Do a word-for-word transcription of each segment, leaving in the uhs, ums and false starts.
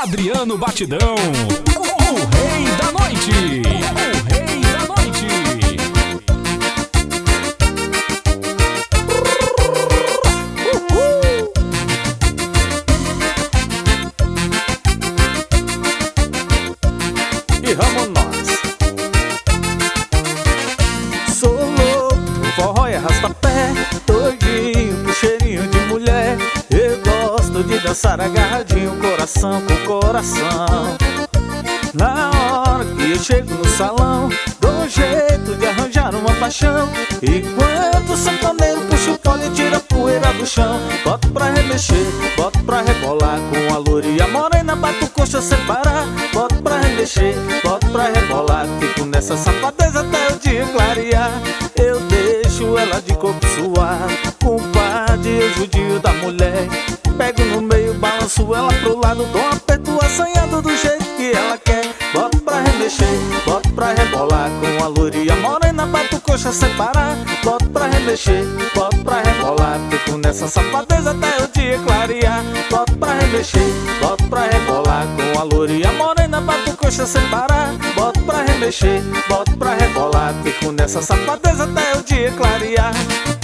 Adriano Batidão, o rei da noite, o rei da noite. Uhul. E vamos nós. Sou louco, forró e arrasta-pé, doidinho pro cheirinho de mulher. Eu gosto de dançar agarradinho, coração com coração. Na hora que eu chego no salão, dou um jeito de arranjar uma paixão. Enquanto o sanfoneiro puxa o fole e tira a poeira do chão. Boto pra remexer, boto pra rebolar, com a loura e a morena bato coxa sem parar. Boto pra remexer, boto pra rebolar, fico nessa safadeza até o dia clarear. Eu deixo ela de corpo suado, compadre, eu judio da mulher. Pego no meio, balanço ela pro lado, dou um aperto assanhado do jeito que ela quer. Boto pra remexer, boto pra rebolar, com a loura e a morena bato coxa sem parar. Boto pra remexer, boto pra rebolar, fico nessa safadeza até o dia clarear. Boto pra remexer, boto pra rebolar, com a loura e a morena bato coxa sem parar. Boto pra remexer, boto pra rebolar, fico nessa safadeza até o dia clarear.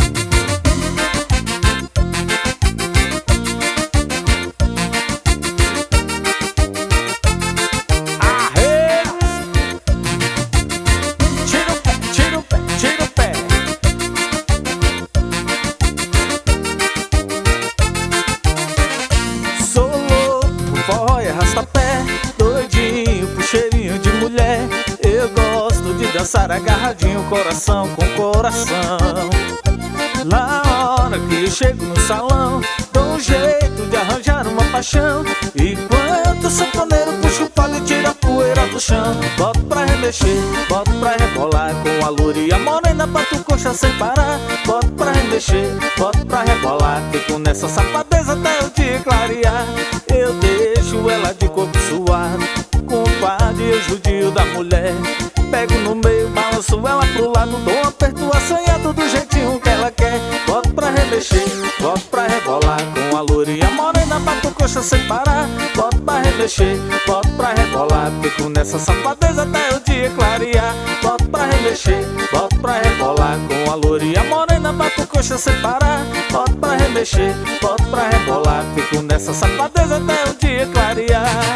Arrasta-pé, doidinho pro cheirinho de mulher. Eu gosto de dançar agarradinho, coração com coração. Na hora que eu chego no salão, dou um jeito de arranjar uma paixão. Enquanto o sanfoneiro puxa o palo e tira a poeira do chão. Boto pra remexer, boto pra rebolar, com a loura e a morena bato coxa sem parar. Boto pra remexer, boto pra rebolar, fico nessa safadeza até o dia clarear. Eu deixo ela de corpo suado, compadre, eu judio da mulher. Pego no meio, balanço ela pro lado, dou um aperto assanhado do jeitinho que ela quer. Boto pra remexer, boto pra rebolar, com a loura e a morena bato coxa sem parar. Boto pra remexer, boto pra rebolar, fico nessa safadeza até o dia clarear. Boto pra remexer, boto pra rebolar, com a loura e a morena bato coxa sem parar. Boto pra remexer, boto pra rebolar, fico nessa safadeza até o dia clarear.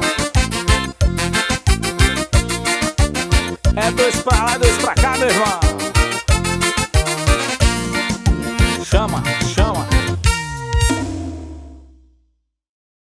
É dois pra lá, dois pra cá, meu irmão.